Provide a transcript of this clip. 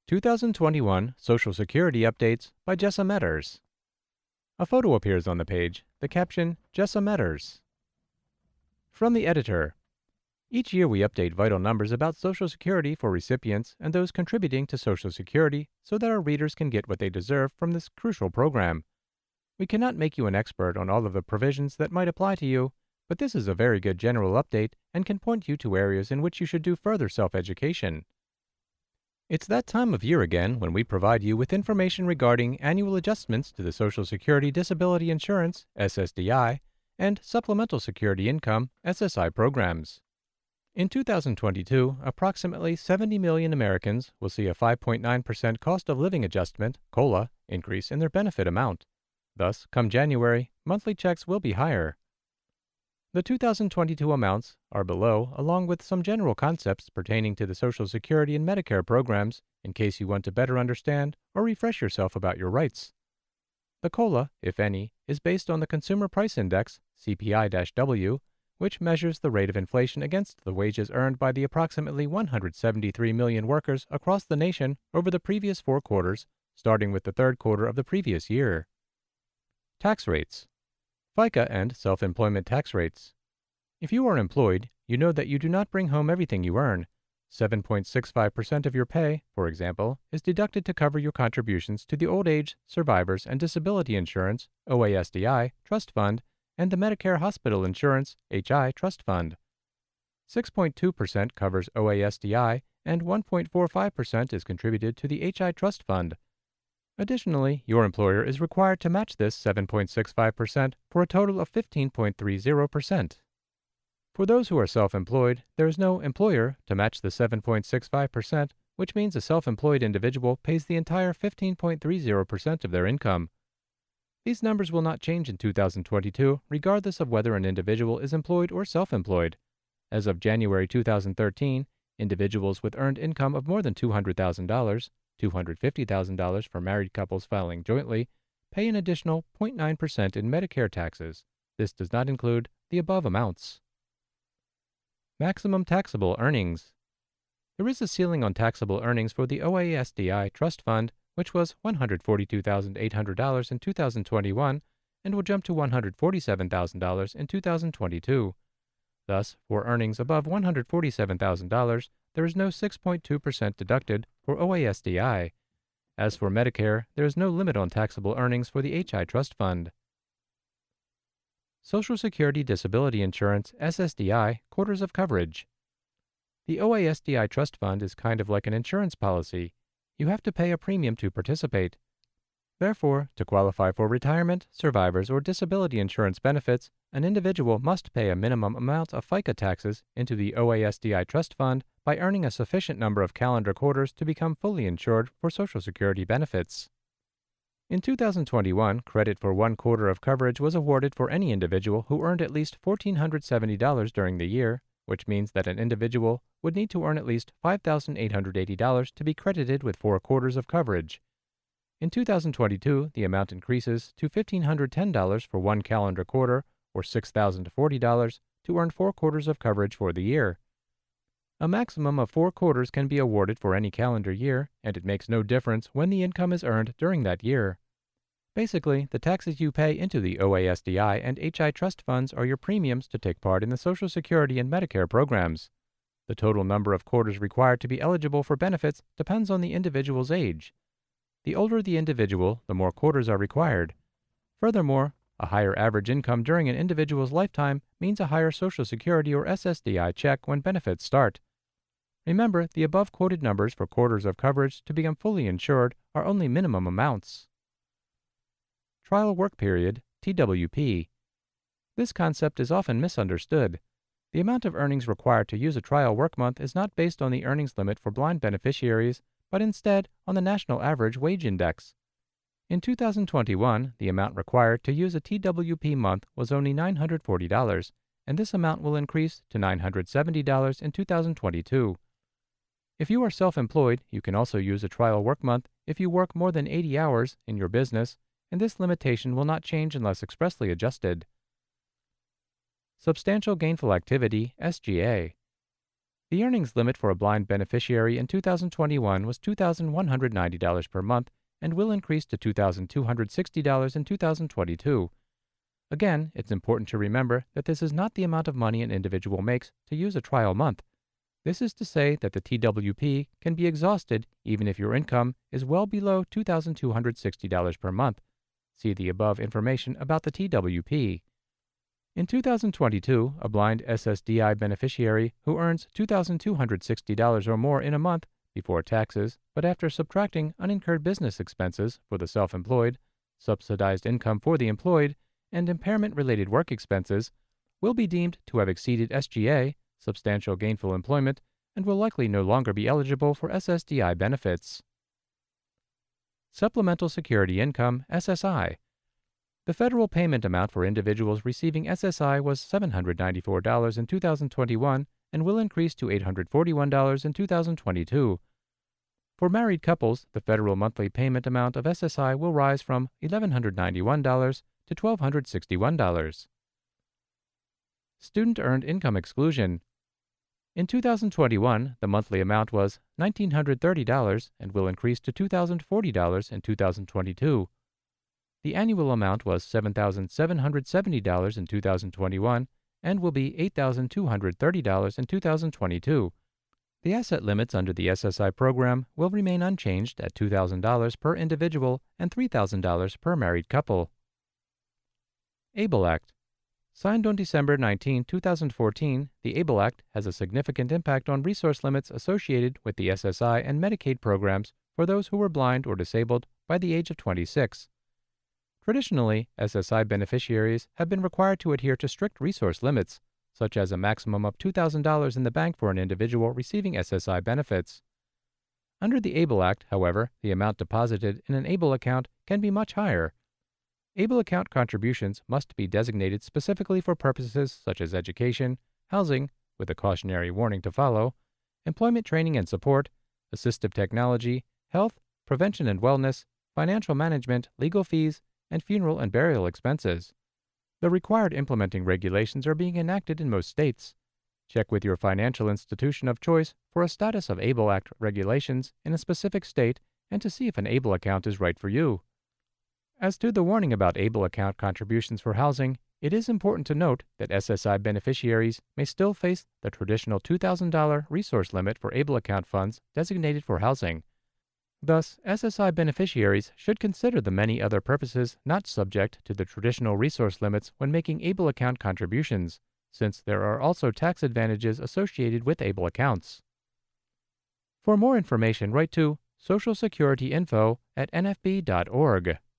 2021 Social Security Updates by Jessa Metters. A photo appears on the page, the caption, Jessa Metters. From the editor. Each year we update vital numbers about Social Security for recipients and those contributing to Social Security so that our readers can get what they deserve from this crucial program. We cannot make you an expert on all of the provisions that might apply to you, but this is a very good general update and can point you to areas in which you should do further self-education. It's that time of year again when we provide you with information regarding annual adjustments to the Social Security Disability Insurance, SSDI, and Supplemental Security Income, SSI programs. In 2022, approximately 70 million Americans will see a 5.9% cost of living adjustment, COLA, increase in their benefit amount. Thus, come January, monthly checks will be higher. The 2022 amounts are below, along with some general concepts pertaining to the Social Security and Medicare programs, in case you want to better understand or refresh yourself about your rights. The COLA, if any, is based on the Consumer Price Index, CPI-W, which measures the rate of inflation against the wages earned by the approximately 173 million workers across the nation over the previous 4 quarters, starting with the third quarter of the previous year. Tax rates. FICA and self-employment tax rates. If you are employed, you know that you do not bring home everything you earn. 7.65% of your pay, for example, is deducted to cover your contributions to the Old Age, Survivors, and Disability Insurance, OASDI, Trust Fund, and the Medicare Hospital Insurance, HI, Trust Fund. 6.2% covers OASDI, and 1.45% is contributed to the HI Trust Fund. Additionally, your employer is required to match this 7.65% for a total of 15.30%. For those who are self-employed, there is no employer to match the 7.65%, which means a self-employed individual pays the entire 15.30% of their income. These numbers will not change in 2022, regardless of whether an individual is employed or self-employed. As of January 2013, individuals with earned income of more than $200,000, $250,000 for married couples filing jointly, pay an additional 0.9% in Medicare taxes. This does not include the above amounts. Maximum taxable earnings. There is a ceiling on taxable earnings for the OASDI Trust Fund, which was $142,800 in 2021 and will jump to $147,000 in 2022. Thus, for earnings above $147,000, there is no 6.2% deducted for OASDI. As for Medicare, there is no limit on taxable earnings for the HI Trust Fund. Social Security Disability Insurance, SSDI, quarters of coverage. The OASDI Trust Fund is kind of like an insurance policy. You have to pay a premium to participate. Therefore, to qualify for retirement, survivors, or disability insurance benefits, an individual must pay a minimum amount of FICA taxes into the OASDI Trust Fund by earning a sufficient number of calendar quarters to become fully insured for Social Security benefits. In 2021, credit for 1 quarter of coverage was awarded for any individual who earned at least $1,470 during the year, which means that an individual would need to earn at least $5,880 to be credited with 4 quarters of coverage. In 2022, the amount increases to $1,510 for 1 calendar quarter, or $6,040, to earn 4 quarters of coverage for the year. A maximum of 4 quarters can be awarded for any calendar year, and it makes no difference when the income is earned during that year. Basically, the taxes you pay into the OASDI and HI Trust Funds are your premiums to take part in the Social Security and Medicare programs. The total number of quarters required to be eligible for benefits depends on the individual's age. The older the individual, the more quarters are required. Furthermore, a higher average income during an individual's lifetime means a higher Social Security or SSDI check when benefits start. Remember, the above quoted numbers for quarters of coverage to become fully insured are only minimum amounts. Trial Work Period, TWP. This concept is often misunderstood. The amount of earnings required to use a trial work month is not based on the earnings limit for blind beneficiaries, but instead on the National Average Wage Index. In 2021, the amount required to use a TWP month was only $940, and this amount will increase to $970 in 2022. If you are self-employed, you can also use a trial work month if you work more than 80 hours in your business, and this limitation will not change unless expressly adjusted. Substantial Gainful Activity, SGA. The earnings limit for a blind beneficiary in 2021 was $2,190 per month and will increase to $2,260 in 2022. Again, it's important to remember that this is not the amount of money an individual makes to use a trial month. This is to say that the TWP can be exhausted even if your income is well below $2,260 per month. See the above information about the TWP. In 2022, a blind SSDI beneficiary who earns $2,260 or more in a month before taxes, but after subtracting unincurred business expenses for the self-employed, subsidized income for the employed, and impairment-related work expenses, will be deemed to have exceeded SGA, substantial gainful employment, and will likely no longer be eligible for SSDI benefits. Supplemental Security Income, SSI. The federal payment amount for individuals receiving SSI was $794 in 2021 and will increase to $841 in 2022. For married couples, the federal monthly payment amount of SSI will rise from $1,191 to $1,261. Student Earned Income Exclusion. In 2021, the monthly amount was $1,930 and will increase to $2,040 in 2022. The annual amount was $7,770 in 2021 and will be $8,230 in 2022. The asset limits under the SSI program will remain unchanged at $2,000 per individual and $3,000 per married couple. ABLE Act. Signed on December 19, 2014, the ABLE Act has a significant impact on resource limits associated with the SSI and Medicaid programs for those who were blind or disabled by the age of 26. Traditionally, SSI beneficiaries have been required to adhere to strict resource limits, such as a maximum of $2,000 in the bank for an individual receiving SSI benefits. Under the ABLE Act, however, the amount deposited in an ABLE account can be much higher. ABLE account contributions must be designated specifically for purposes such as education, housing, with a cautionary warning to follow, employment training and support, assistive technology, health, prevention and wellness, financial management, legal fees, and funeral and burial expenses. The required implementing regulations are being enacted in most states. Check with your financial institution of choice for a status of ABLE Act regulations in a specific state and to see if an ABLE account is right for you. As to the warning about ABLE account contributions for housing, it is important to note that SSI beneficiaries may still face the traditional $2,000 resource limit for ABLE account funds designated for housing. Thus, SSI beneficiaries should consider the many other purposes not subject to the traditional resource limits when making ABLE account contributions, since there are also tax advantages associated with ABLE accounts. For more information, write to socialsecurityinfo@nfb.org.